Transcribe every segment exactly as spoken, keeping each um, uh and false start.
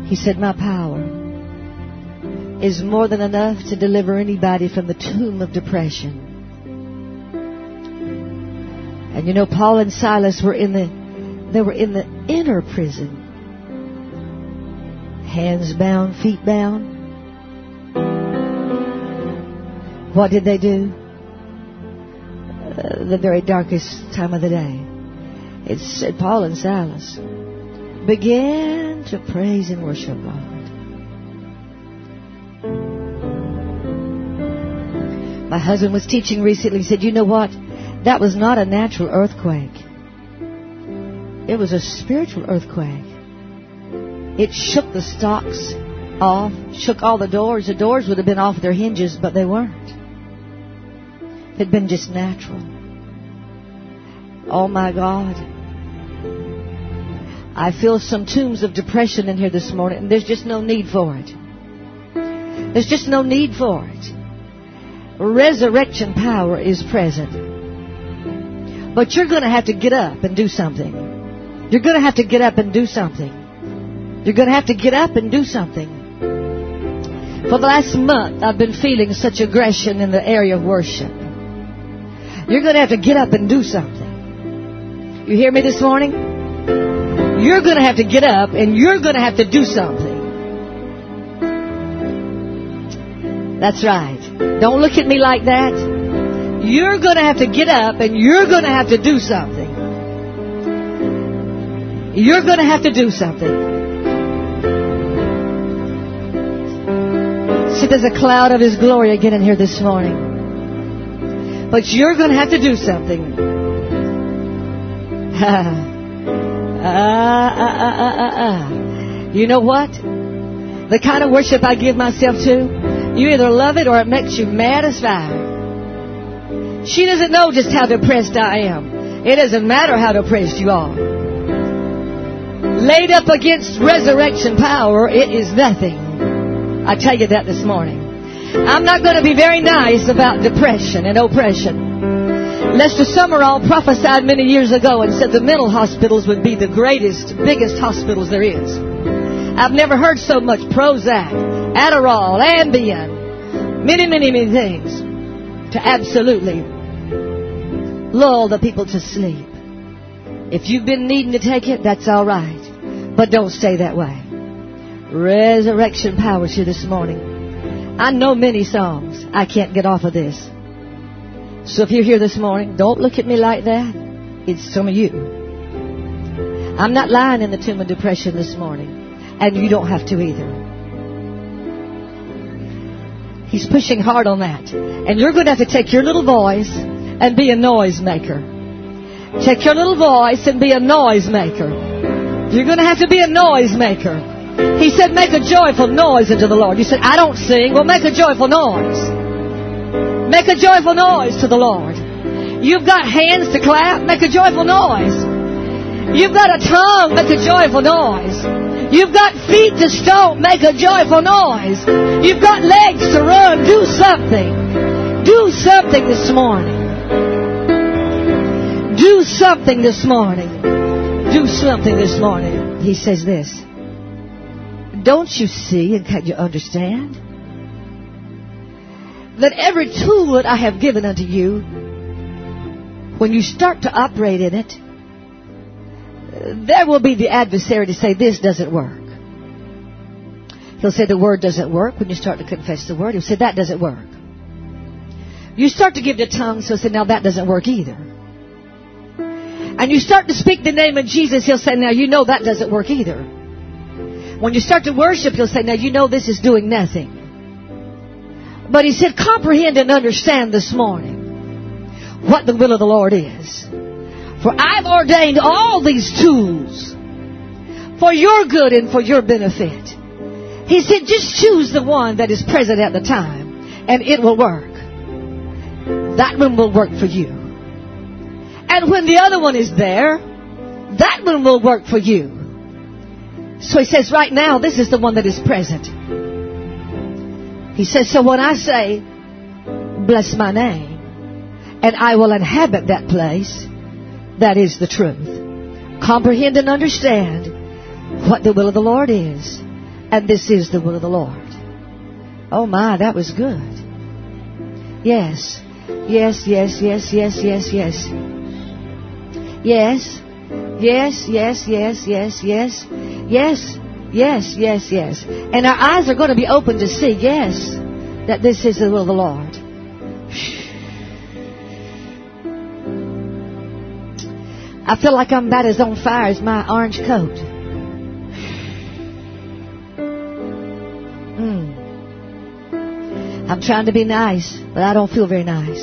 He said, my power is more than enough to deliver anybody from the tomb of depression. And you know, Paul and Silas were in the, they were in the inner prison. Hands bound, feet bound. What did they do? Uh, the very darkest time of the day. It said Paul and Silas began to praise and worship God. My husband was teaching recently. He said, you know what? That was not a natural earthquake. It was a spiritual earthquake. It shook the stocks off, shook all the doors. The doors would have been off their hinges, but they weren't. It had been just natural. Oh my God. I feel some tombs of depression in here this morning, and there's just no need for it. There's just no need for it. Resurrection power is present. But you're going to have to get up and do something. You're going to have to get up and do something. You're going to have to get up and do something. For the last month, I've been feeling such aggression in the area of worship. You're going to have to get up and do something. You hear me this morning? You're going to have to get up and you're going to have to do something. That's right. Don't look at me like that. You're going to have to get up and you're going to have to do something. You're going to have to do something. See, there's a cloud of His glory again in here this morning. But you're going to have to do something. Ah, ah, ah, ah, ah, ah. You know what? The kind of worship I give myself to, you either love it or it makes you mad as fire. She doesn't know just how depressed I am. It doesn't matter how depressed you are. Laid up against resurrection power, it is nothing. I tell you that this morning. I'm not going to be very nice about depression and oppression. Lester Summerall prophesied many years ago and said the mental hospitals would be the greatest, biggest hospitals there is. I've never heard so much Prozac, Adderall, Ambien, many, many, many things to absolutely lull the people to sleep. If you've been needing to take it, that's all right. But don't stay that way. Resurrection power to you this morning. I know many songs. I can't get off of this. So if you're here this morning, don't look at me like that. It's some of you. I'm not lying in the tomb of depression this morning. And you don't have to either. He's pushing hard on that. And you're going to have to take your little voice and be a noise maker. Take your little voice and be a noise maker. You're going to have to be a noise maker. He said, make a joyful noise unto the Lord. You said, I don't sing. Well, make a joyful noise. Make a joyful noise to the Lord. You've got hands to clap. Make a joyful noise. You've got a tongue. Make a joyful noise. You've got feet to stomp. Make a joyful noise. You've got legs to run. Do something. Do something this morning. Do something this morning. Do something this morning. He says this. Don't you see and can you understand that every tool that I have given unto you, when you start to operate in it, there will be the adversary to say, this doesn't work. He'll say the word doesn't work when you start to confess the word. He'll say that doesn't work. You start to give the tongue, so he'll say, now that doesn't work either. And you start to speak the name of Jesus, he'll say, now you know that doesn't work either. When you start to worship, he'll say, now you know this is doing nothing. But he said, comprehend and understand this morning what the will of the Lord is. For I've ordained all these tools for your good and for your benefit. He said, just choose the one that is present at the time, and it will work. That one will work for you. And when the other one is there, that one will work for you. So he says, right now, this is the one that is present. He says, so when I say, bless my name, and I will inhabit that place, that is the truth. Comprehend and understand what the will of the Lord is. And this is the will of the Lord. Oh my, that was good. Yes. Yes, yes, yes, yes, yes, yes. Yes. Yes, yes, yes, yes, yes. Yes, yes, yes, yes. And our eyes are going to be open to see, yes, that this is the will of the Lord. I feel like I'm about as on fire as my orange coat. Mm. I'm trying to be nice, but I don't feel very nice.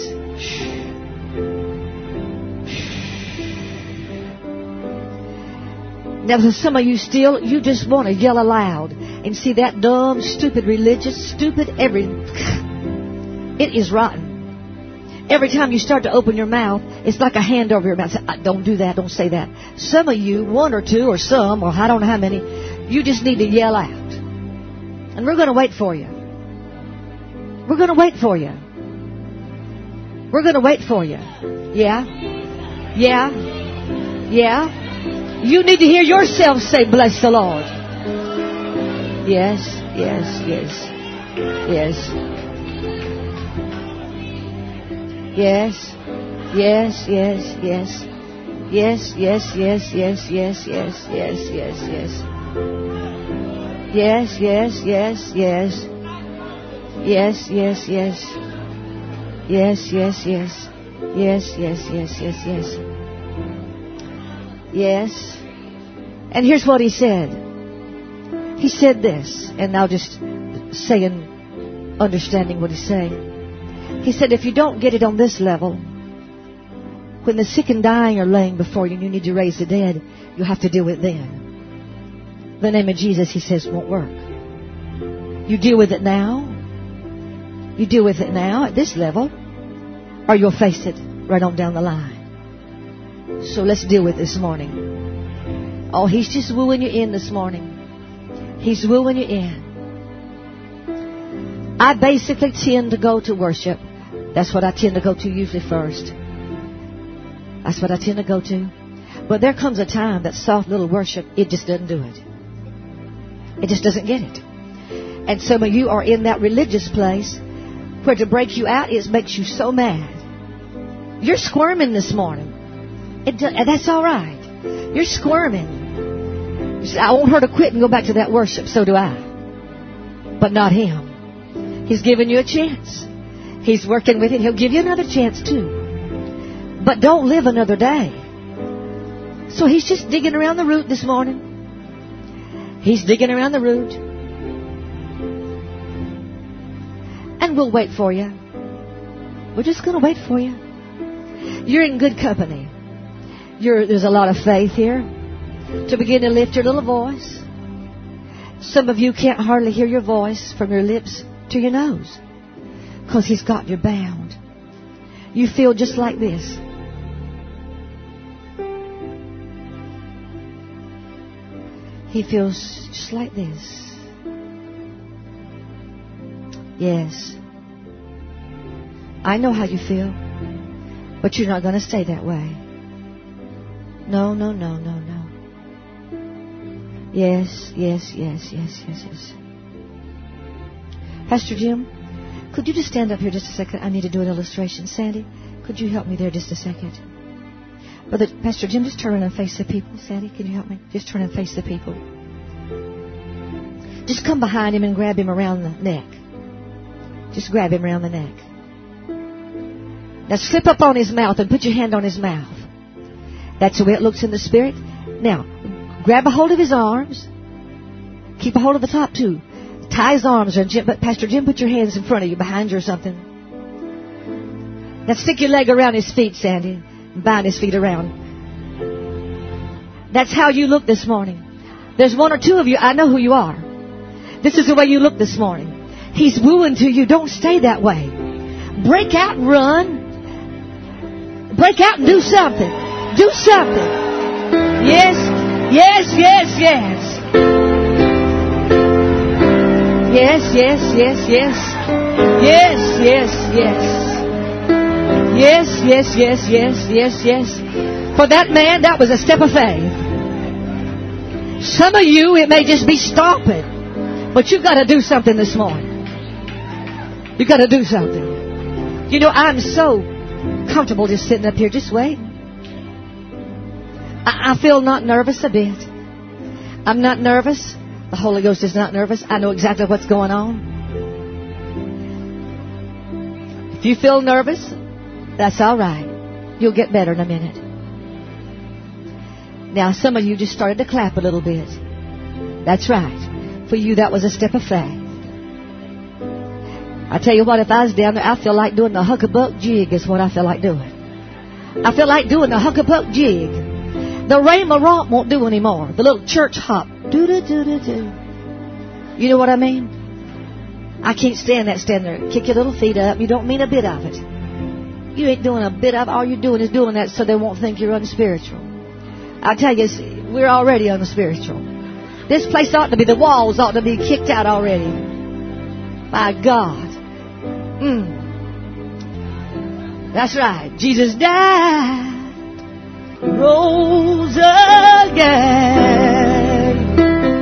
Now, for some of you still, you just want to yell aloud and see that dumb, stupid religious, stupid every... It is rotten. Every time you start to open your mouth, it's like a hand over your mouth. Say, don't do that, don't say that. Some of you, one or two or some, or I don't know how many, you just need to yell out. And we're going to wait for you. We're going to wait for you. We're going to wait for you. Yeah? Yeah? Yeah? You need to hear yourself say, bless the Lord. Yes, yes, yes. Yes. Yes, yes, yes, yes. Yes, yes, yes, yes, yes, yes, yes, yes, yes. Yes, yes, yes, yes. Yes, yes, yes. Yes, yes, yes. Yes, yes, yes, yes, yes. Yes. And here's what he said. He said this, and I'll just say in understanding what he's saying. He said, if you don't get it on this level, when the sick and dying are laying before you and you need to raise the dead, you'll have to deal with it then. The name of Jesus, he says, won't work. You deal with it now. You deal with it now at this level, or you'll face it right on down the line. So let's deal with it this morning. Oh, he's just wooing you in this morning. He's wooing you in. I basically tend to go to worship. That's what I tend to go to usually first. That's what I tend to go to. But there comes a time that soft little worship, it just doesn't do it. It just doesn't get it. And some of you are in that religious place where to break you out, it makes you so mad. You're squirming this morning. It do, and that's all right. You're squirming. You say, I want her to quit and go back to that worship. So do I. But not him. He's giving you a chance. He's working with it. He'll give you another chance too. But don't live another day. So he's just digging around the root this morning. He's digging around the root. And we'll wait for you. We're just going to wait for you. You're in good company. You're, there's a lot of faith here to begin to lift your little voice. Some of you can't hardly hear your voice from your lips to your nose because he's got you bound. You feel just like this. He feels just like this. Yes. I know how you feel, but you're not going to stay that way. No, no, no, no, no. Yes, yes, yes, yes, yes, yes. Pastor Jim, could you just stand up here just a second? I need to do an illustration. Sandy, could you help me there just a second? Brother Pastor Jim, just turn around and face the people. Sandy, can you help me? Just turn and face the people. Just come behind him and grab him around the neck. Just grab him around the neck. Now slip up on his mouth and put your hand on his mouth. That's the way it looks in the spirit. Now, grab a hold of his arms. Keep a hold of the top too. Tie his arms. Or Jim, but Pastor Jim, put your hands in front of you, behind you or something. Now stick your leg around his feet, Sandy. And bind his feet around. That's how you look this morning. There's one or two of you, I know who you are. This is the way you look this morning. He's wooing to you. Don't stay that way. Break out and run. Break out and do something. Do something. Yes, yes, yes, yes. Yes, yes, yes, yes. Yes, yes, yes. Yes, yes, yes, yes, yes, yes. For that man, that was a step of faith. Some of you, it may just be stomping. But you've got to do something this morning. You've got to do something. You know, I'm so comfortable just sitting up here. Just wait. I, I feel not nervous a bit. I'm not nervous. The Holy Ghost is not nervous. I know exactly what's going on. If you feel nervous, that's all right. You'll get better in a minute. Now, some of you just started to clap a little bit. That's right. For you, that was a step of faith. I tell you what, if I was down there, I feel like doing the huckabuck jig is what I feel like doing. I feel like doing the huckabuck jig. The Rhema romp won't do anymore. The little church hop. Do-do-do-do-do. You know what I mean? I can't stand that stand there. Kick your little feet up. You don't mean a bit of it. You ain't doing a bit of it. All you're doing is doing that so they won't think you're unspiritual. I tell you, we're already unspiritual. This place ought to be, the walls ought to be kicked out already. My God. Mm. That's right. Jesus died, rose again.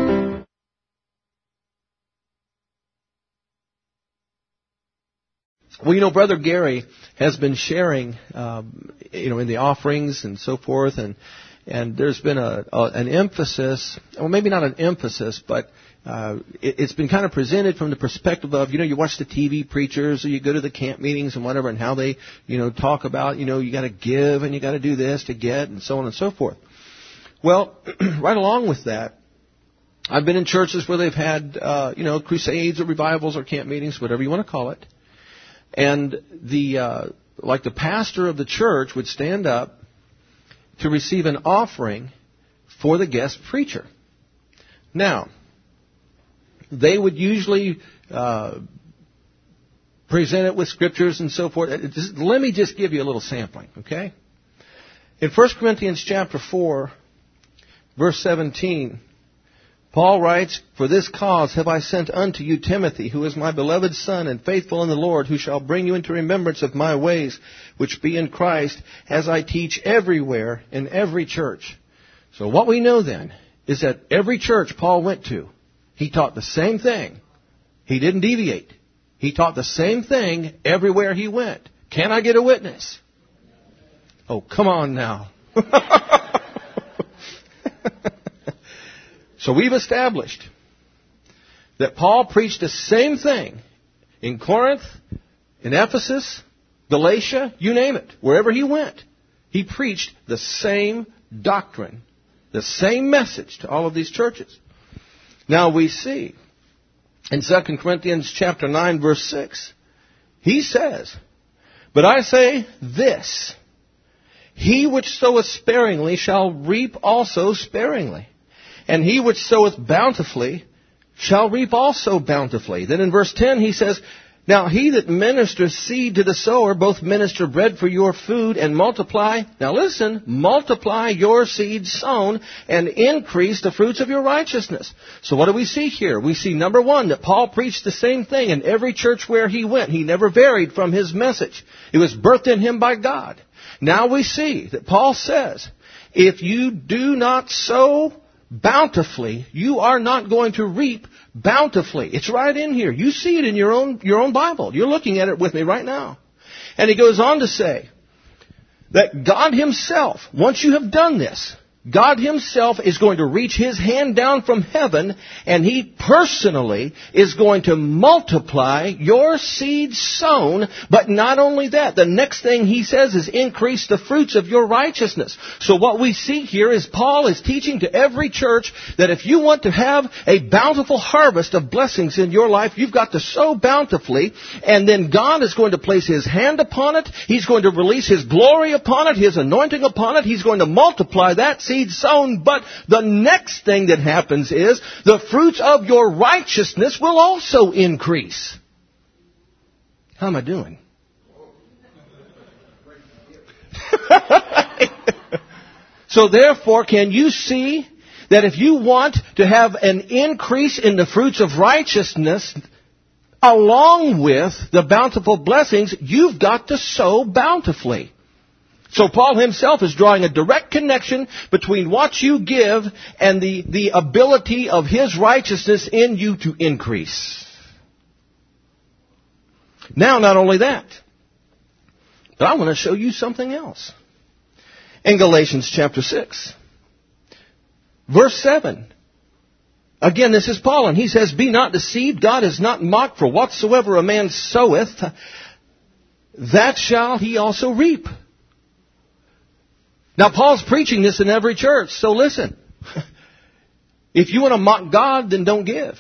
Well, you know, Brother Gary has been sharing, um, you know, in the offerings and so forth, and and there's been a, a an emphasis, well, maybe not an emphasis, but uh, it, it's been kind of presented from the perspective of, you know, you watch the T V preachers or you go to the camp meetings and whatever, and how they, you know, talk about, you know, you got to give and you got to do this to get, and so on and so forth. Well, right along with that, I've been in churches where they've had, uh, you know, crusades or revivals or camp meetings, whatever you want to call it. And the, uh, like the pastor of the church would stand up to receive an offering for the guest preacher. Now, they would usually, uh, present it with scriptures and so forth. Just, let me just give you a little sampling, okay? In First Corinthians chapter four, verse seventeen, Paul writes, "For this cause have I sent unto you Timothy, who is my beloved son and faithful in the Lord, who shall bring you into remembrance of my ways, which be in Christ, as I teach everywhere in every church." So what we know then is that every church Paul went to, he taught the same thing. He didn't deviate. He taught the same thing everywhere he went. Can I get a witness? Oh, come on now. So we've established that Paul preached the same thing in Corinth, in Ephesus, Galatia, you name it. Wherever he went, he preached the same doctrine, the same message to all of these churches. Now we see in Second Corinthians chapter nine, verse six, he says, "But I say this, he which soweth sparingly shall reap also sparingly. And he which soweth bountifully shall reap also bountifully." Then in verse ten he says, "Now he that ministers seed to the sower, both minister bread for your food, and multiply," now listen, "multiply your seed sown, and increase the fruits of your righteousness." So what do we see here? We see, number one, that Paul preached the same thing in every church where he went. He never varied from his message. It was birthed in him by God. Now we see that Paul says, if you do not sow bountifully, you are not going to reap bountifully. It's right in here. You see it in your own your own Bible. You're looking at it with me right now. And he goes on to say that God himself, once you have done this, God himself is going to reach his hand down from heaven, and he personally is going to multiply your seed sown. But not only that, the next thing he says is increase the fruits of your righteousness. So what we see here is Paul is teaching to every church that if you want to have a bountiful harvest of blessings in your life, you've got to sow bountifully, and then God is going to place his hand upon it. He's going to release his glory upon it, his anointing upon it. He's going to multiply that seed sown, but the next thing that happens is the fruits of your righteousness will also increase. How am I doing? So therefore, can you see that if you want to have an increase in the fruits of righteousness along with the bountiful blessings, you've got to sow bountifully. So Paul himself is drawing a direct connection between what you give and the, the ability of his righteousness in you to increase. Now, not only that, but I want to show you something else. In Galatians chapter six, verse seven. Again, this is Paul, and he says, "Be not deceived, God is not mocked, for whatsoever a man soweth, that shall he also reap." Now, Paul's preaching this in every church, so listen. If you want to mock God, then don't give.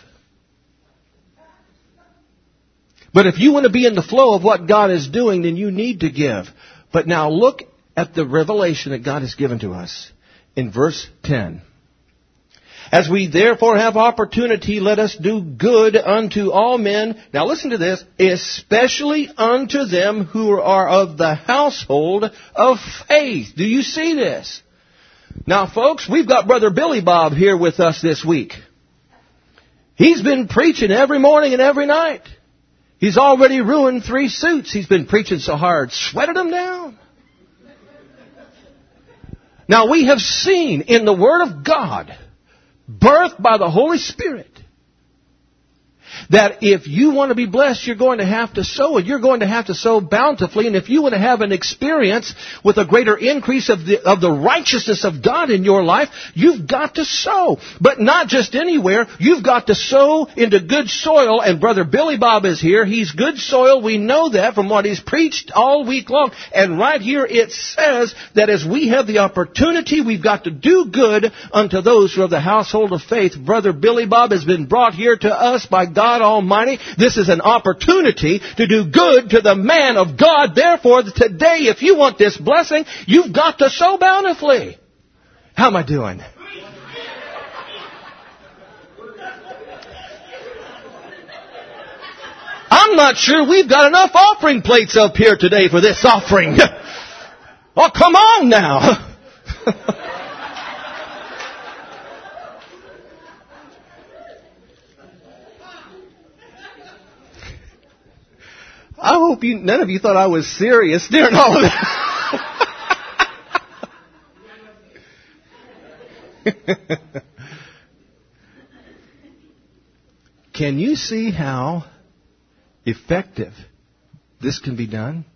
But if you want to be in the flow of what God is doing, then you need to give. But now look at the revelation that God has given to us in verse ten. "As we therefore have opportunity, let us do good unto all men." Now listen to this. "Especially unto them who are of the household of faith." Do you see this? Now folks, we've got Brother Billy Bob here with us this week. He's been preaching every morning and every night. He's already ruined three suits. He's been preaching so hard, sweated them down. Now we have seen in the Word of God, birthed by the Holy Spirit, that if you want to be blessed, you're going to have to sow, and you're going to have to sow bountifully. And if you want to have an experience with a greater increase of the, of the righteousness of God in your life, you've got to sow. But not just anywhere. You've got to sow into good soil. And Brother Billy Bob is here. He's good soil. We know that from what he's preached all week long. And right here it says that as we have the opportunity, we've got to do good unto those who are of the household of faith. Brother Billy Bob has been brought here to us by God Almighty. This is an opportunity to do good to the man of God. Therefore, today, if you want this blessing, you've got to sow bountifully. How am I doing? I'm not sure we've got enough offering plates up here today for this offering. Oh, come on now. I hope you, none of you thought I was serious during all of that. Can you see how effective this can be done?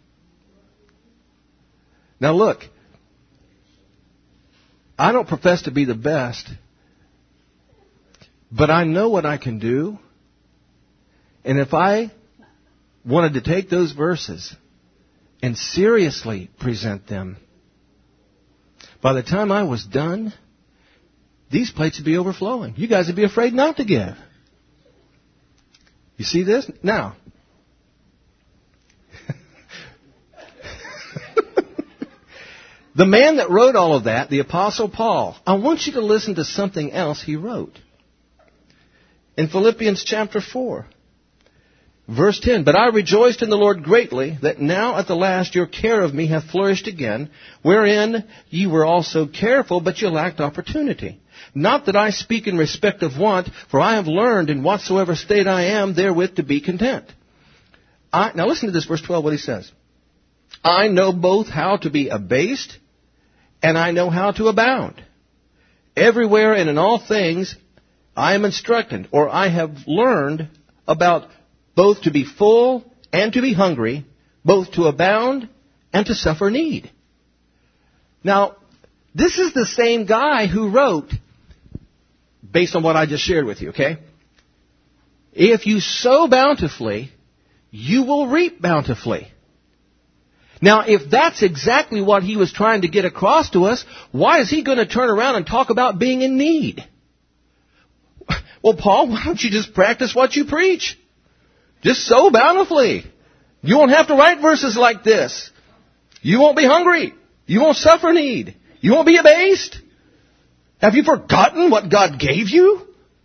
Now look, I don't profess to be the best, but I know what I can do. And if I wanted to take those verses and seriously present them, by the time I was done, these plates would be overflowing. You guys would be afraid not to give. You see this? Now, the man that wrote all of that, the Apostle Paul, I want you to listen to something else he wrote. In Philippians chapter four. Verse ten, "But I rejoiced in the Lord greatly, that now at the last your care of me hath flourished again, wherein ye were also careful, but ye lacked opportunity. Not that I speak in respect of want, for I have learned in whatsoever state I am therewith to be content." I, now listen to this, verse twelve, what he says. "I know both how to be abased, and I know how to abound. Everywhere and in all things I am instructed," or I have learned about both to be full and to be hungry, both to abound and to suffer need. Now, this is the same guy who wrote, based on what I just shared with you, okay? If you sow bountifully, you will reap bountifully. Now, if that's exactly what he was trying to get across to us, why is he going to turn around and talk about being in need? Well, Paul, why don't you just practice what you preach? Just sow bountifully. You won't have to write verses like this. You won't be hungry. You won't suffer need. You won't be abased. Have you forgotten what God gave you?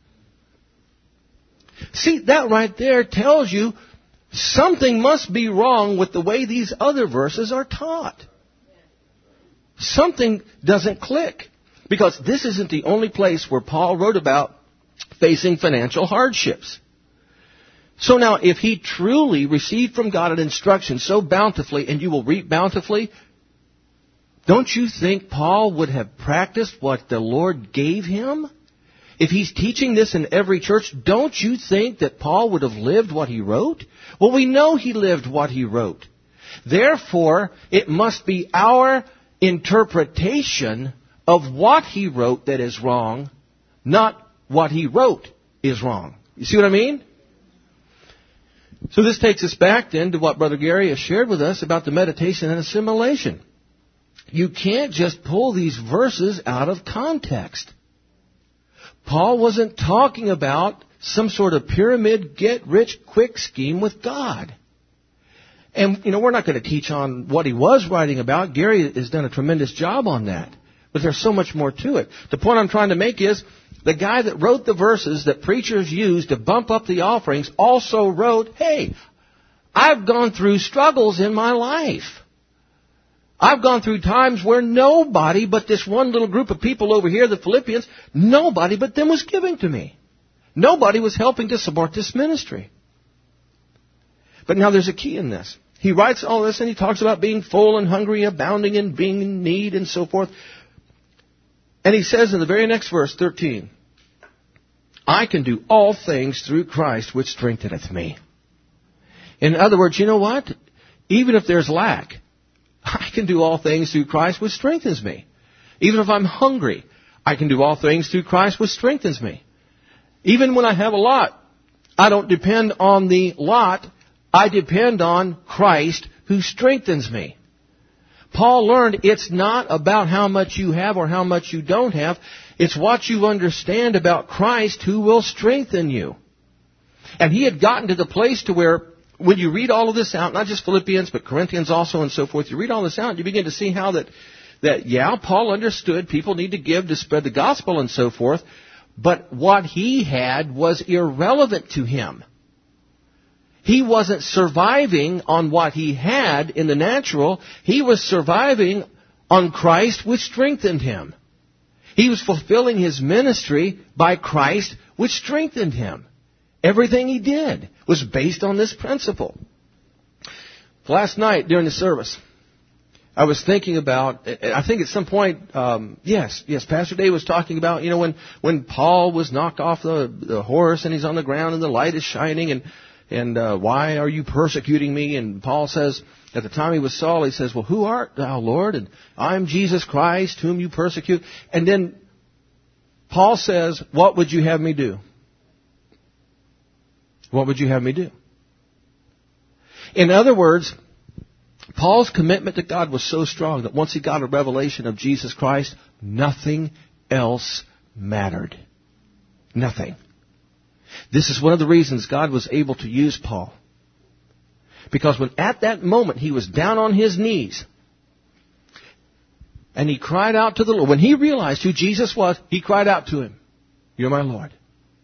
See, that right there tells you something must be wrong with the way these other verses are taught. Something doesn't click. Because this isn't the only place where Paul wrote about facing financial hardships. So now, if he truly received from God an instruction, sow bountifully and you will reap bountifully, Don't you think Paul would have practiced what the Lord gave him? If he's teaching this in every church, don't you think that Paul would have lived what he wrote? Well, we know he lived what he wrote. Therefore, it must be our interpretation of what he wrote that is wrong, not what he wrote is wrong. You see what I mean? So this takes us back then to what Brother Gary has shared with us about the meditation and assimilation. You can't just pull these verses out of context. Paul wasn't talking about some sort of pyramid get-rich-quick scheme with God. And, you know, we're not going to teach on what he was writing about. Gary has done a tremendous job on that. But there's so much more to it. The point I'm trying to make is the guy that wrote the verses that preachers use to bump up the offerings also wrote, hey, I've gone through struggles in my life. I've gone through times where nobody but this one little group of people over here, the Philippians, nobody but them was giving to me. Nobody was helping to support this ministry. But now there's a key in this. He writes all this and he talks about being full and hungry, abounding and being in need and so forth. And he says in the very next verse, thirteen, I can do all things through Christ which strengtheneth me. In other words, you know what? Even if there's lack, I can do all things through Christ which strengthens me. Even if I'm hungry, I can do all things through Christ which strengthens me. Even when I have a lot, I don't depend on the lot. I depend on Christ who strengthens me. Paul learned it's not about how much you have or how much you don't have. It's what you understand about Christ who will strengthen you. And he had gotten to the place to where when you read all of this out, not just Philippians, but Corinthians also and so forth, you read all this out and you begin to see how that, that yeah, Paul understood people need to give to spread the gospel and so forth, but what he had was irrelevant to him. He wasn't surviving on what he had in the natural. He was surviving on Christ, which strengthened him. He was fulfilling his ministry by Christ, which strengthened him. Everything he did was based on this principle. Last night during the service, I was thinking about, I think at some point, um, yes, yes, Pastor Dave was talking about, you know, when, when Paul was knocked off the, the horse and he's on the ground and the light is shining and, and uh, why are you persecuting me? And Paul says, at the time he was Saul, he says, well, who art thou, Lord? And I'm Jesus Christ, whom you persecute. And then Paul says, what would you have me do? What would you have me do? In other words, Paul's commitment to God was so strong that once he got a revelation of Jesus Christ, nothing else mattered. Nothing. This is one of the reasons God was able to use Paul. Because when at that moment he was down on his knees and he cried out to the Lord, when he realized who Jesus was, he cried out to him, you're my Lord.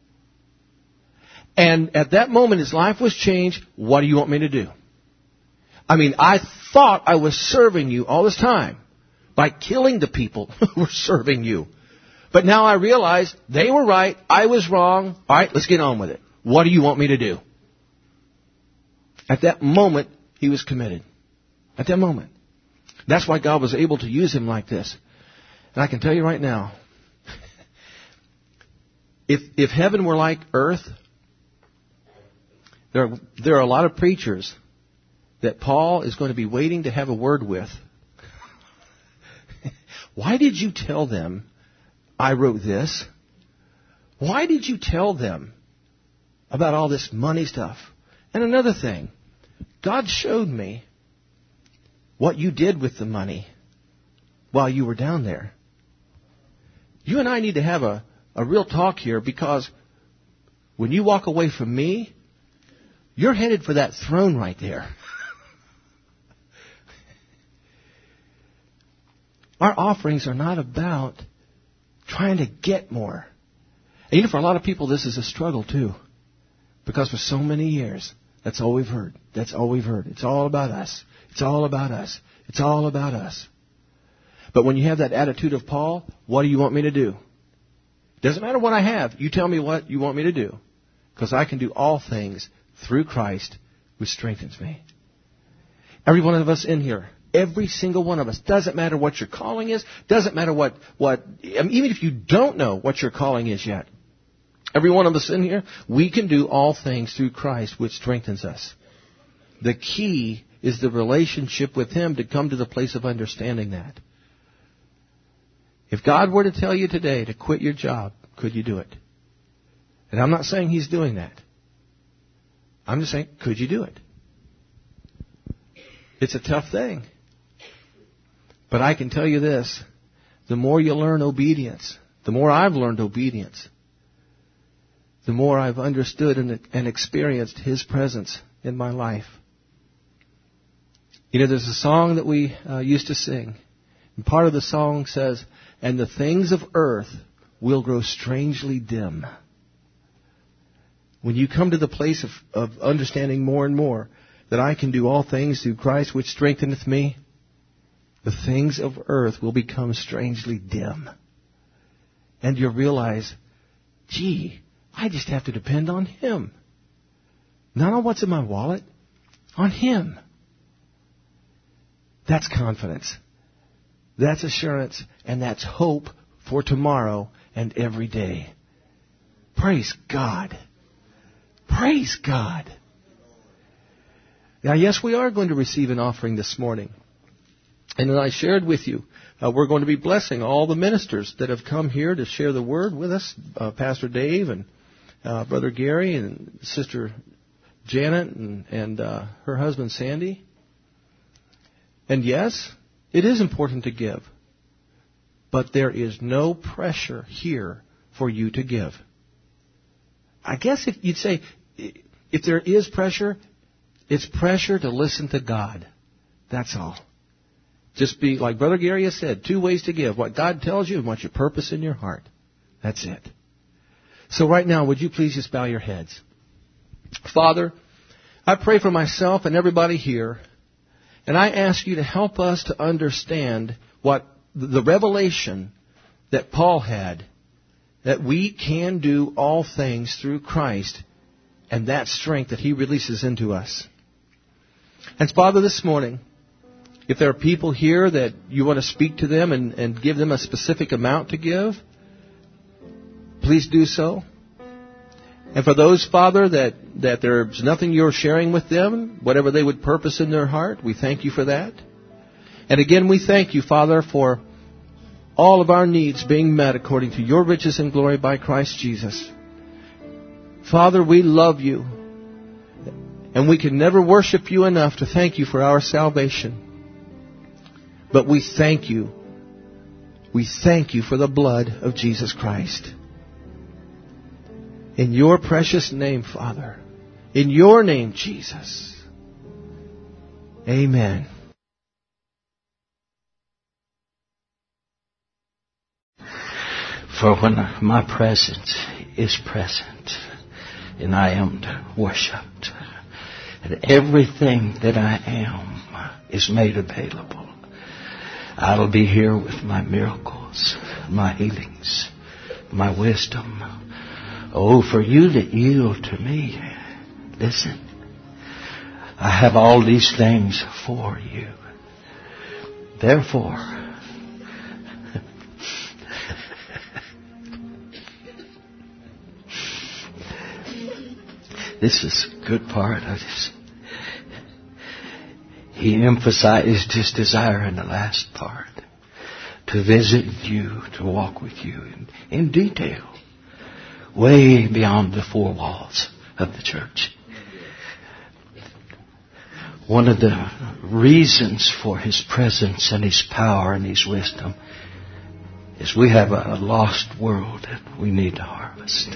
And at that moment his life was changed. What do you want me to do? I mean, I thought I was serving you all this time by killing the people who were serving you. But now I realize they were right, I was wrong. All right, let's get on with it. What do you want me to do? At that moment, he was committed. At that moment. That's why God was able to use him like this. And I can tell you right now, if if heaven were like earth, there are, there are a lot of preachers that Paul is going to be waiting to have a word with. Why did you tell them I wrote this? Why did you tell them about all this money stuff? And another thing, God showed me what you did with the money while you were down there. You and I need to have a, a real talk here, because when you walk away from me, you're headed for that throne right there. Our offerings are not about trying to get more. And you know, for a lot of people, this is a struggle too. Because for so many years, that's all we've heard. That's all we've heard. It's all about us. It's all about us. It's all about us. But when you have that attitude of Paul, what do you want me to do? Doesn't matter what I have. You tell me what you want me to do. Because I can do all things through Christ, which strengthens me. Every one of us in here Every single one of us. Doesn't matter what your calling is. Doesn't matter what, what I mean, even if you don't know what your calling is yet. Every one of us in here, we can do all things through Christ, which strengthens us. The key is the relationship with Him to come to the place of understanding that. If God were to tell you today to quit your job, could you do it? And I'm not saying He's doing that. I'm just saying, could you do it? It's a tough thing. But I can tell you this, the more you learn obedience, the more I've learned obedience, the more I've understood and, and experienced His presence in my life. You know, there's a song that we uh, used to sing. And part of the song says, and the things of earth will grow strangely dim. When you come to the place of, of understanding more and more that I can do all things through Christ which strengtheneth me, the things of earth will become strangely dim. And you'll realize, gee, I just have to depend on Him. Not on what's in my wallet, on Him. That's confidence. That's assurance. And that's hope for tomorrow and every day. Praise God. Praise God. Now, yes, we are going to receive an offering this morning. And as I shared with you, uh, we're going to be blessing all the ministers that have come here to share the Word with us. Uh, Pastor Dave and uh, Brother Gary and Sister Janet and, and uh, her husband Sandy. And yes, it is important to give. But there is no pressure here for you to give. I guess if you'd say, if there is pressure, it's pressure to listen to God. That's all. Just be, like Brother Gary has said, two ways to give. What God tells you and what your purpose in your heart. That's it. So right now, would you please just bow your heads? Father, I pray for myself and everybody here, and I ask you to help us to understand what the revelation that Paul had, that we can do all things through Christ, and that strength that He releases into us. And Father, this morning, if there are people here that you want to speak to them and, and give them a specific amount to give, please do so. And for those, Father, that, that there's nothing you're sharing with them, whatever they would purpose in their heart, we thank you for that. And again, we thank you, Father, for all of our needs being met according to your riches and glory by Christ Jesus. Father, we love you. And we can never worship you enough to thank you for our salvation. But we thank you. We thank you for the blood of Jesus Christ. In your precious name, Father. In your name, Jesus. Amen. For when my presence is present and I am worshipped, and everything that I am is made available, I'll be here with my miracles, my healings, my wisdom. Oh, for you that yield to me, listen, I have all these things for you. Therefore, this is a good part of this. He emphasized his desire in the last part to visit you, to walk with you in, in detail, way beyond the four walls of the church. One of the reasons for his presence and his power and his wisdom is we have a lost world that we need to harvest.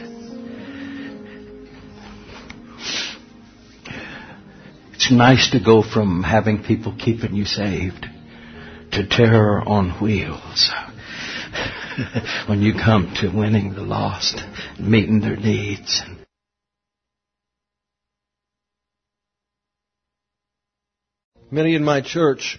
It's nice to go from having people keeping you saved to terror on wheels when you come to winning the lost, meeting their needs. Many in my church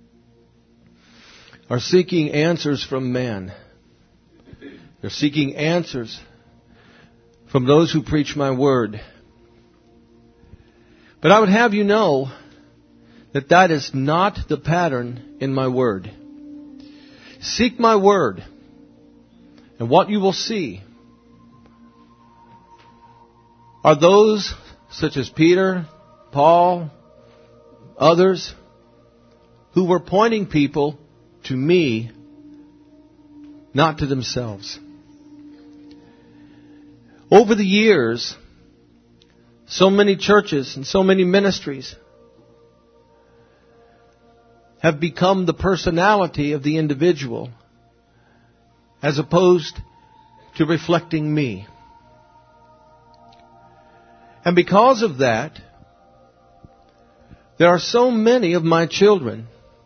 are seeking answers from man. They're seeking answers from those who preach my word. But I would have you know that that is not the pattern in my Word. Seek my Word, and what you will see are those such as Peter, Paul, others, who were pointing people to me, not to themselves. Over the years, so many churches and so many ministries have become the personality of the individual as opposed to reflecting me. And because of that, there are so many of my children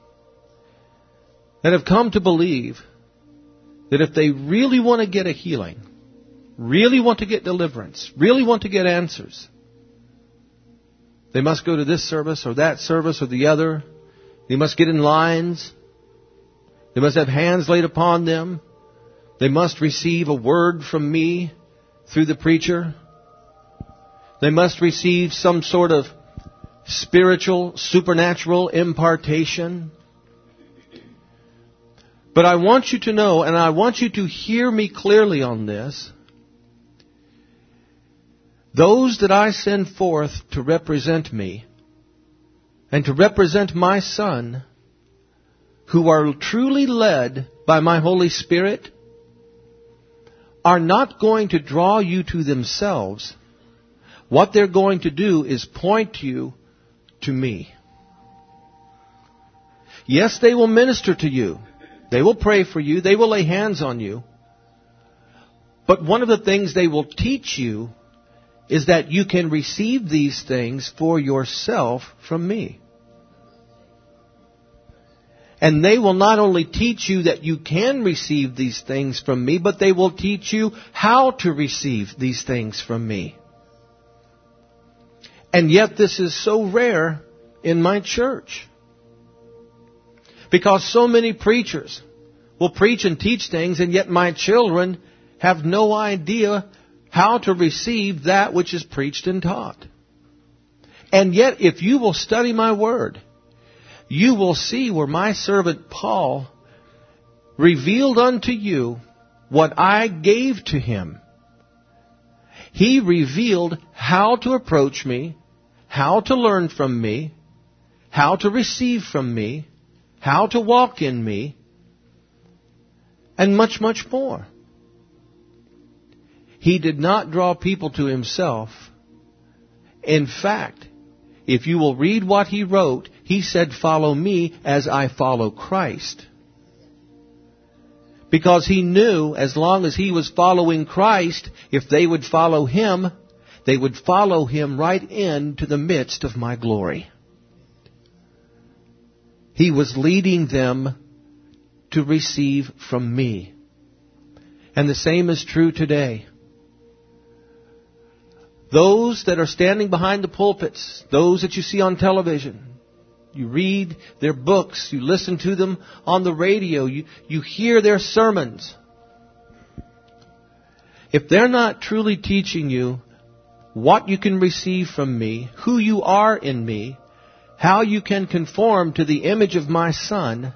that have come to believe that if they really want to get a healing, really want to get deliverance, really want to get answers, they must go to this service or that service or the other. They must get in lines. They must have hands laid upon them. They must receive a word from me through the preacher. They must receive some sort of spiritual, supernatural impartation. But I want you to know, and I want you to hear me clearly on this, those that I send forth to represent me and to represent my Son, who are truly led by my Holy Spirit, are not going to draw you to themselves. What they're going to do is point you to me. Yes, they will minister to you. They will pray for you. They will lay hands on you. But one of the things they will teach you is that you can receive these things for yourself from me. And they will not only teach you that you can receive these things from me, but they will teach you how to receive these things from me. And yet this is so rare in my church. Because so many preachers will preach and teach things, and yet my children have no idea how to receive that which is preached and taught. And yet, if you will study my Word, you will see where my servant Paul revealed unto you what I gave to him. He revealed how to approach me, how to learn from me, how to receive from me, how to walk in me, and much, much more. He did not draw people to himself. In fact, if you will read what he wrote, he said, "Follow me as I follow Christ." Because he knew as long as he was following Christ, if they would follow him, they would follow him right into the midst of my glory. He was leading them to receive from me. And the same is true today. Those that are standing behind the pulpits, those that you see on television, you read their books, you listen to them on the radio, you, you hear their sermons. If they're not truly teaching you what you can receive from me, who you are in me, how you can conform to the image of my Son,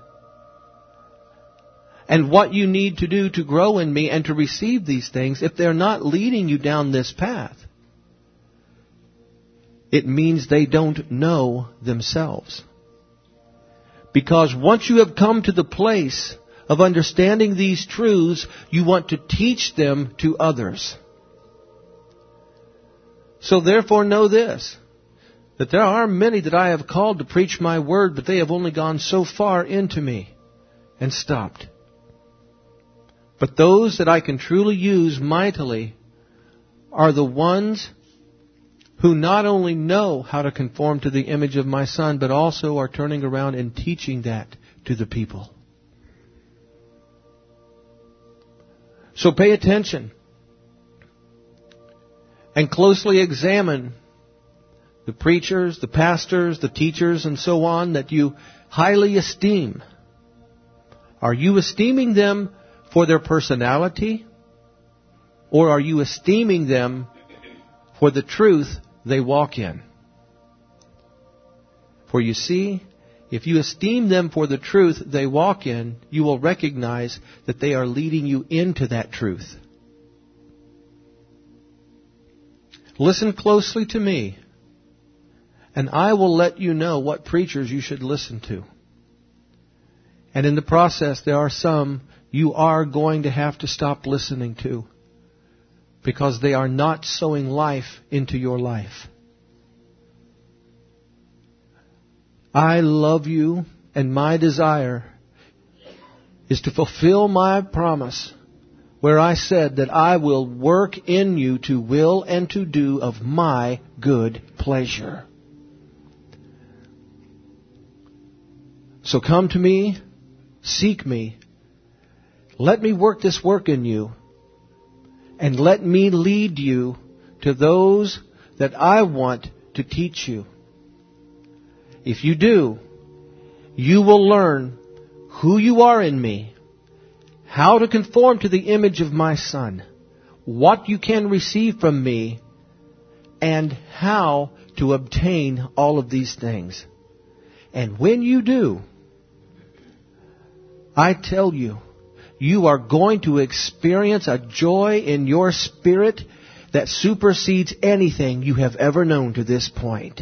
and what you need to do to grow in me and to receive these things, if they're not leading you down this path, it means they don't know themselves. Because once you have come to the place of understanding these truths, you want to teach them to others. So therefore know this, that there are many that I have called to preach my word, but they have only gone so far into me and stopped. But those that I can truly use mightily are the ones who not only know how to conform to the image of my Son, but also are turning around and teaching that to the people. So pay attention and closely examine the preachers, the pastors, the teachers, and so on that you highly esteem. Are you esteeming them for their personality, or are you esteeming them for the truth they walk in? For you see, if you esteem them for the truth they walk in, you will recognize that they are leading you into that truth. Listen closely to me, and I will let you know what preachers you should listen to. And in the process, there are some you are going to have to stop listening to because they are not sowing life into your life. I love you, and my desire is to fulfill my promise where I said that I will work in you to will and to do of my good pleasure. So come to me, seek me, let me work this work in you, and let me lead you to those that I want to teach you. If you do, you will learn who you are in me, how to conform to the image of my Son, what you can receive from me, and how to obtain all of these things. And when you do, I tell you, you are going to experience a joy in your spirit that supersedes anything you have ever known to this point.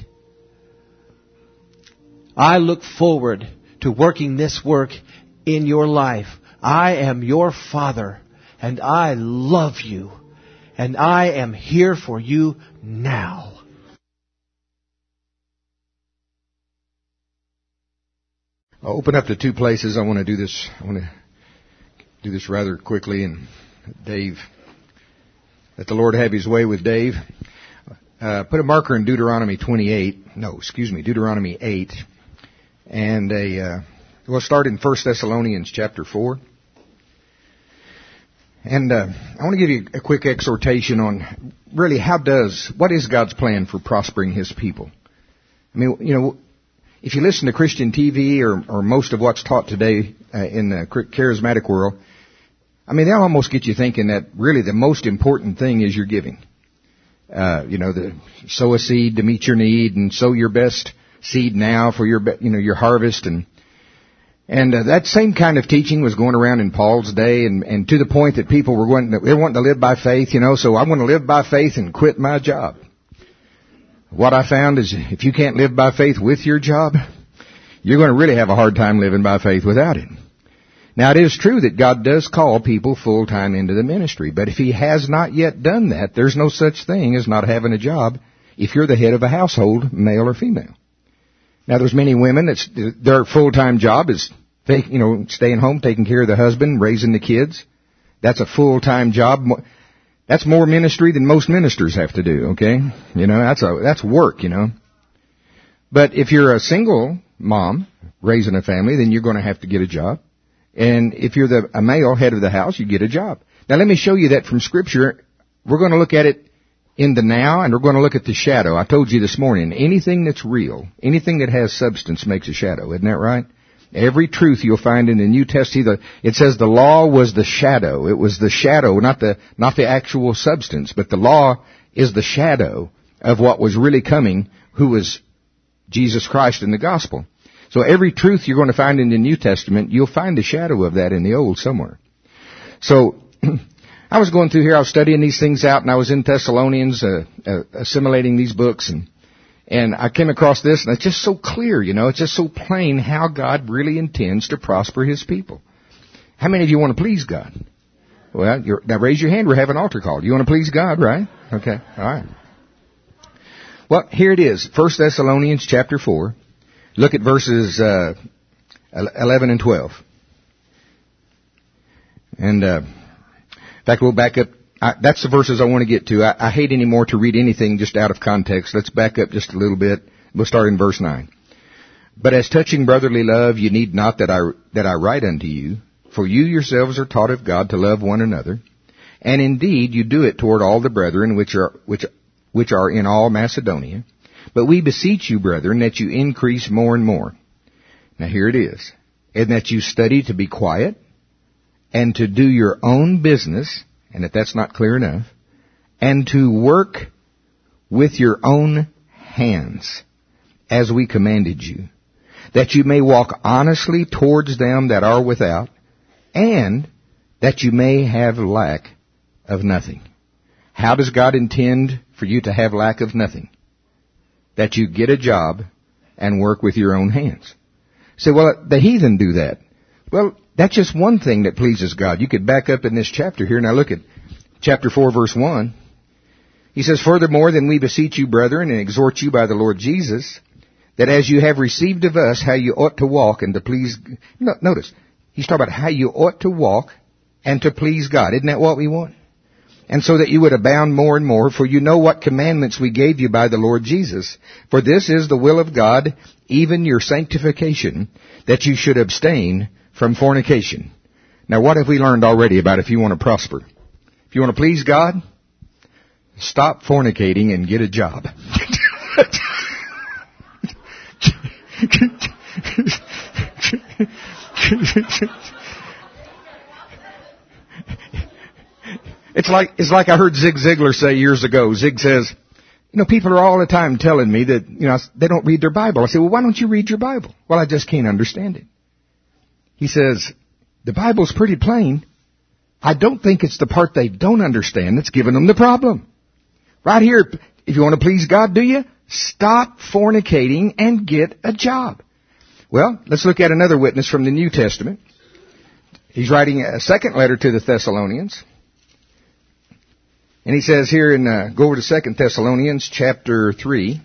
I look forward to working this work in your life. I am your Father, and I love you, and I am here for you now. I'll open up to two places. I want to do this. I want to do this rather quickly, and Dave, let the Lord have His way with Dave. Uh, put a marker in Deuteronomy twenty-eight. No, excuse me, Deuteronomy eight. And a, uh, we'll start in First Thessalonians chapter four. And uh, I want to give you a quick exhortation on really how does, what is God's plan for prospering His people? I mean, you know, if you listen to Christian T V or, or most of what's taught today uh, in the charismatic world, I mean, they'll almost get you thinking that really the most important thing is your giving. Uh, you know, the sow a seed to meet your need and sow your best seed now for your, you know, your harvest. And, and uh, that same kind of teaching was going around in Paul's day, and, and to the point that people were going, they were wanting to live by faith, you know, so I want to live by faith and quit my job. What I found is if you can't live by faith with your job, you're going to really have a hard time living by faith without it. Now, it is true that God does call people full-time into the ministry, but if He has not yet done that, there's no such thing as not having a job if you're the head of a household, male or female. Now, there's many women that's their full-time job is, you know, staying home, taking care of the husband, raising the kids. That's a full-time job. That's more ministry than most ministers have to do, okay? You know, that's a, that's work, you know. But if you're a single mom raising a family, then you're going to have to get a job. And if you're the, a male head of the house, you get a job. Now, let me show you that from Scripture. We're going to look at it in the now, and we're going to look at the shadow. I told you this morning, anything that's real, anything that has substance makes a shadow. Isn't that right? Every truth you'll find in the New Testament, it says the law was the shadow. It was the shadow, not the, not the actual substance, but the law is the shadow of what was really coming, who was Jesus Christ in the gospel. So every truth you're going to find in the New Testament, you'll find the shadow of that in the Old somewhere. So, I was going through here, I was studying these things out, and I was in Thessalonians, uh, uh, assimilating these books, and and I came across this, and it's just so clear, you know, it's just so plain how God really intends to prosper His people. How many of you want to please God? Well, you're, now raise your hand, we're having an altar call. You want to please God, right? Okay, all right. Well, here it is, First Thessalonians chapter four. Look at verses uh, eleven and twelve. And, uh, in fact, we'll back up. I, that's the verses I want to get to. I, I hate anymore to read anything just out of context. Let's back up just a little bit. We'll start in verse nine. But as touching brotherly love, you need not that I, that I write unto you, for you yourselves are taught of God to love one another. And indeed, you do it toward all the brethren which are, which, which are in all Macedonia. But we beseech you, brethren, that you increase more and more. Now here it is. And that you study to be quiet, and to do your own business, and if that's not clear enough, and to work with your own hands as we commanded you, that you may walk honestly towards them that are without, and that you may have lack of nothing. How does God intend for you to have lack of nothing? That you get a job and work with your own hands. Say, well, the heathen do that. Well, that's just one thing that pleases God. You could back up in this chapter here. Now look at chapter four, verse one. He says, furthermore, then we beseech you, brethren, and exhort you by the Lord Jesus, that as you have received of us how you ought to walk and to please... No, notice, he's talking about how you ought to walk and to please God. Isn't that what we want? And so that you would abound more and more, for you know what commandments we gave you by the Lord Jesus. For this is the will of God, even your sanctification, that you should abstain from fornication. Now what have we learned already about if you want to prosper? If you want to please God, stop fornicating and get a job. It's like, it's like I heard Zig Ziglar say years ago. Zig says, you know, people are all the time telling me that, you know, they don't read their Bible. I say, well, why don't you read your Bible? Well, I just can't understand it. He says, the Bible's pretty plain. I don't think it's the part they don't understand that's giving them the problem. Right here, if you want to please God, do you? Stop fornicating and get a job. Well, let's look at another witness from the New Testament. He's writing a second letter to the Thessalonians. And he says here in, uh, go over to Second Thessalonians chapter three.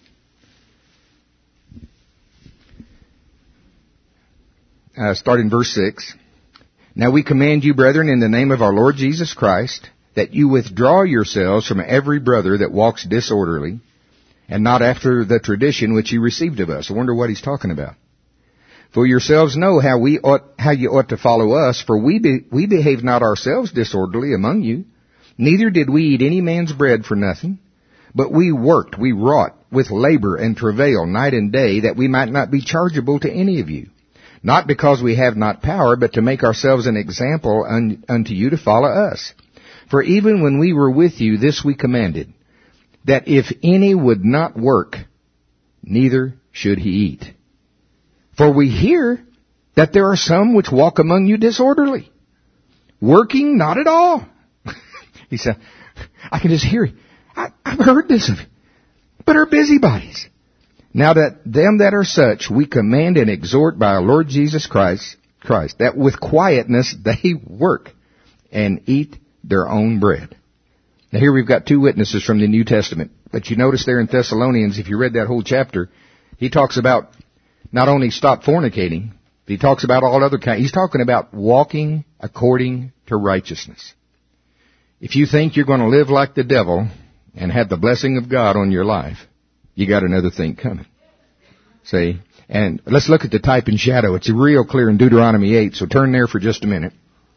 Uh, start in verse six. Now we command you, brethren, in the name of our Lord Jesus Christ, that you withdraw yourselves from every brother that walks disorderly, and not after the tradition which you received of us. I wonder what he's talking about. For yourselves know how we ought, how you ought to follow us, for we be, we behave not ourselves disorderly among you, neither did we eat any man's bread for nothing, but we worked, we wrought with labor and travail night and day, that we might not be chargeable to any of you. Not because we have not power, but to make ourselves an example un, unto you to follow us. For even when we were with you, this we commanded, that if any would not work, neither should he eat. For we hear that there are some which walk among you disorderly, working not at all. He said, I can just hear it. I, I've heard this of you, but are busybodies. Now that them that are such, we command and exhort by our Lord Jesus Christ, Christ, that with quietness they work and eat their own bread. Now here we've got two witnesses from the New Testament. But you notice there in Thessalonians, if you read that whole chapter, he talks about not only stop fornicating, but he talks about all other kinds. He's talking about walking according to righteousness. If you think you're going to live like the devil and have the blessing of God on your life, you got another thing coming. See? And let's look at the type and shadow. It's real clear in Deuteronomy eight, so turn there for just a minute.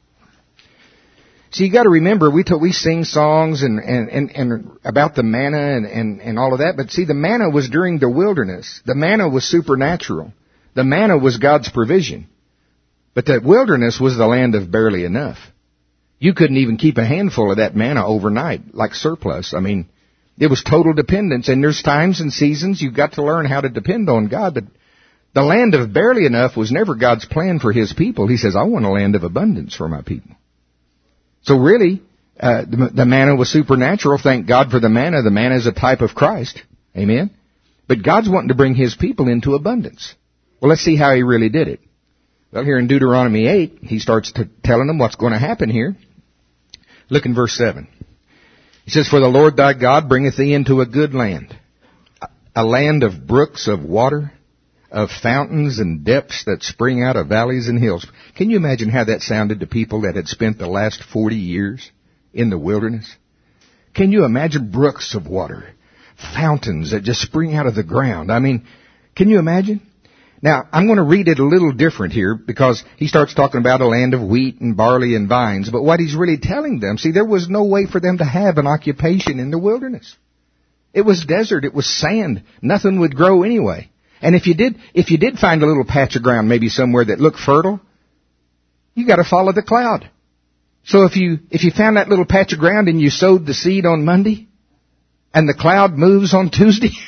See, you got to remember, we t- we sing songs and, and, and, and about the manna and, and, and all of that, but see, the manna was during the wilderness. The manna was supernatural. The manna was God's provision. But the wilderness was the land of barely enough. You couldn't even keep a handful of that manna overnight, like surplus. I mean, it was total dependence, and there's times and seasons you've got to learn how to depend on God, but the land of barely enough was never God's plan for His people. He says, I want a land of abundance for my people. So really, uh, the, the manna was supernatural. Thank God for the manna. The manna is a type of Christ. Amen? But God's wanting to bring His people into abundance. Well, let's see how He really did it. Well, here in Deuteronomy eight, He starts to telling them what's going to happen here. Look in verse seven. He says, For the Lord thy God bringeth thee into a good land, a land of brooks of water, of fountains and depths that spring out of valleys and hills. Can you imagine how that sounded to people that had spent the last forty years in the wilderness? Can you imagine brooks of water, fountains that just spring out of the ground? I mean, can you imagine? Now, I'm going to read it a little different here because he starts talking about a land of wheat and barley and vines. But what he's really telling them, see, there was no way for them to have an occupation in the wilderness. It was desert. It was sand. Nothing would grow anyway. And if you did, if you did find a little patch of ground maybe somewhere that looked fertile, you got to follow the cloud. So if you, if you found that little patch of ground and you sowed the seed on Monday and the cloud moves on Tuesday,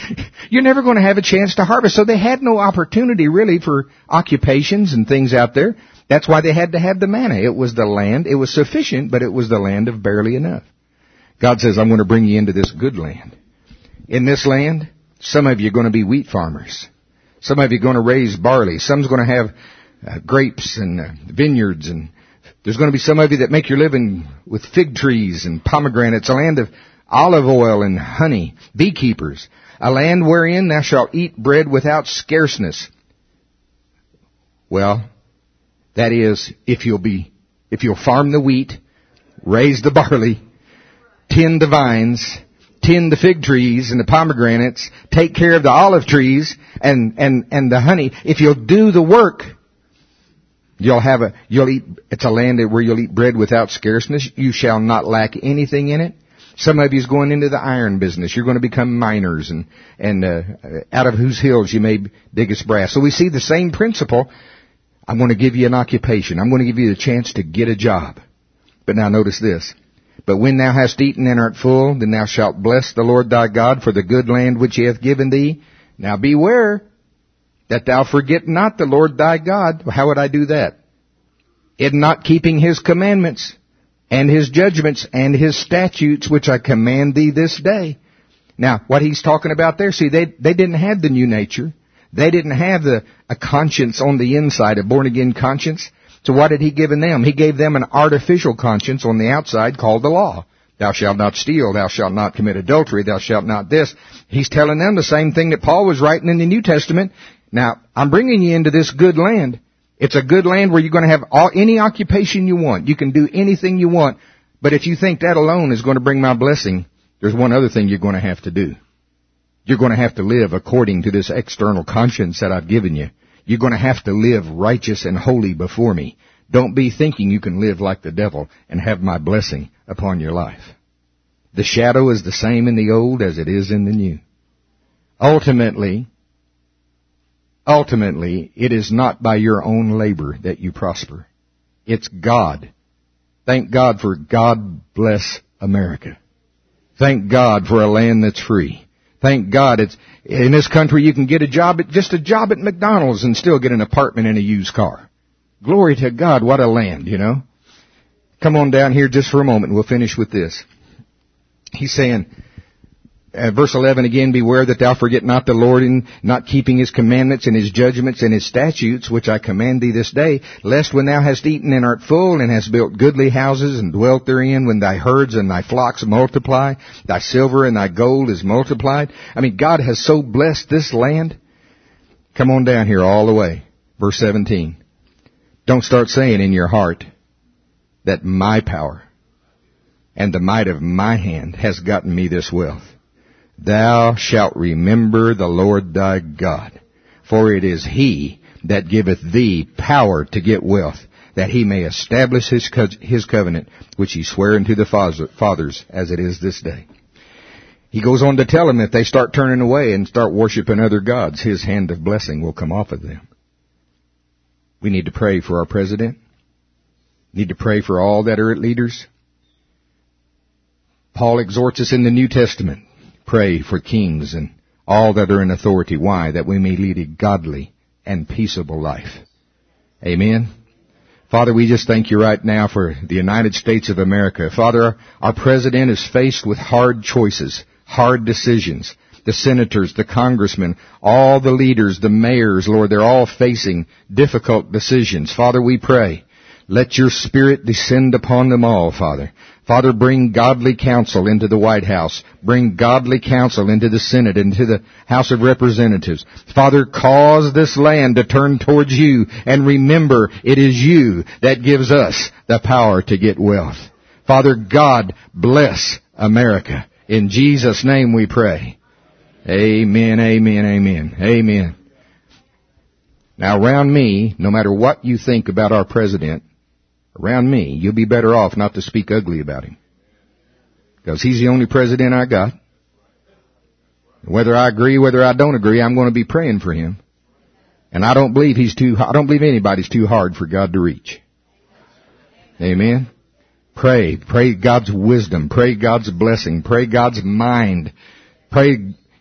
You're never going to have a chance to harvest. So they had no opportunity really for occupations and things out there. That's why they had to have the manna. It was the land. It was sufficient, but it was the land of barely enough. God says, I'm going to bring you into this good land. In this land, some of you are going to be wheat farmers. Some of you are going to raise barley. Some's going to have uh, grapes and uh, vineyards. And there's going to be some of you that make your living with fig trees and pomegranates, a land of olive oil and honey, beekeepers, a land wherein thou shalt eat bread without scarceness. Well, that is, if you'll be, if you'll farm the wheat, raise the barley, tend the vines, tend the fig trees and the pomegranates, take care of the olive trees and, and, and the honey. If you'll do the work, you'll have a, you'll eat, it's a land where you'll eat bread without scarceness. You shall not lack anything in it. Some of you's going into the iron business. You're going to become miners and, and, uh, out of whose hills you may dig us brass. So we see the same principle. I'm going to give you an occupation. I'm going to give you the chance to get a job. But now notice this. But when thou hast eaten and art full, then thou shalt bless the Lord thy God for the good land which he hath given thee. Now beware that thou forget not the Lord thy God. How would I do that? In not keeping his commandments and his judgments and his statutes which I command thee this day. Now, what he's talking about there, see, they, they didn't have the new nature. They didn't have the, a conscience on the inside, a born-again conscience. So what had he given them? He gave them an artificial conscience on the outside called the law. Thou shalt not steal, thou shalt not commit adultery, thou shalt not this. He's telling them the same thing that Paul was writing in the New Testament. Now, I'm bringing you into this good land. It's a good land where you're going to have all, any occupation you want. You can do anything you want. But if you think that alone is going to bring my blessing, there's one other thing you're going to have to do. You're going to have to live according to this external conscience that I've given you. You're going to have to live righteous and holy before me. Don't be thinking you can live like the devil and have my blessing upon your life. The shadow is the same in the old as it is in the new. Ultimately, ultimately, it is not by your own labor that you prosper. It's God. Thank God for God bless America. Thank God for a land that's free. Thank God it's, in this country you can get a job at, just a job at McDonald's and still get an apartment and a used car. Glory to God, what a land, you know. Come on down here just for a moment and we'll finish with this. He's saying, uh, verse eleven again, beware that thou forget not the Lord in not keeping his commandments and his judgments and his statutes, which I command thee this day, lest when thou hast eaten and art full and hast built goodly houses and dwelt therein, when thy herds and thy flocks multiply, thy silver and thy gold is multiplied. I mean, God has so blessed this land. Come on down here all the way. Verse seventeen. Don't start saying in your heart that my power and the might of my hand has gotten me this wealth. Thou shalt remember the Lord thy God, for it is he that giveth thee power to get wealth, that he may establish his, co- his covenant, which he sware unto the fathers, as it is this day. He goes on to tell them if they start turning away and start worshiping other gods, his hand of blessing will come off of them. We need to pray for our president. Need to pray for all that are leaders. Paul exhorts us in the New Testament. Pray for kings and all that are in authority. Why? That we may lead a godly and peaceable life. Amen. Father, we just thank you right now for the United States of America. Father, our president is faced with hard choices, hard decisions. The senators, the congressmen, all the leaders, the mayors, Lord, they're all facing difficult decisions. Father, we pray, let your Spirit descend upon them all, Father. Father, bring godly counsel into the White House. Bring godly counsel into the Senate, into the House of Representatives. Father, cause this land to turn towards you, and remember, it is you that gives us the power to get wealth. Father, God bless America. In Jesus' name we pray. Amen, amen, amen, amen. Now around me, no matter what you think about our president, around me, you'll be better off not to speak ugly about him. Because he's the only president I got. Whether I agree, whether I don't agree, I'm going to be praying for him. And I don't believe he's too, I don't believe anybody's too hard for God to reach. Amen. Pray, pray God's wisdom, pray God's blessing, pray God's mind, pray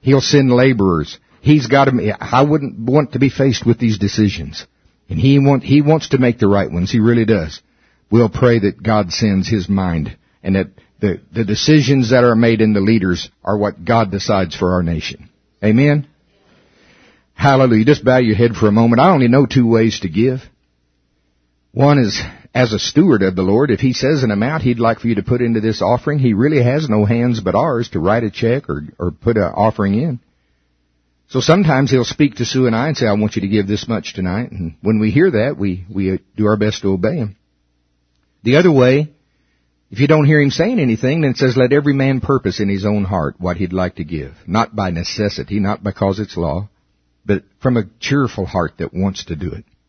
He'll send laborers. He's got to, I wouldn't want to be faced with these decisions. And he want, he wants to make the right ones. He really does. We'll pray that God sends His mind and that the, the decisions that are made in the leaders are what God decides for our nation. Amen? Hallelujah. Just bow your head for a moment. I only know two ways to give. One is as a steward of the Lord. If He says an amount He'd like for you to put into this offering, He really has no hands but ours to write a check or, or put an offering in. So sometimes He'll speak to Sue and I and say, I want you to give this much tonight. And when we hear that, we, we do our best to obey Him. The other way, if you don't hear Him saying anything, then it says, let every man purpose in his own heart what he'd like to give. Not by necessity, not because it's law, but from a cheerful heart that wants to do it.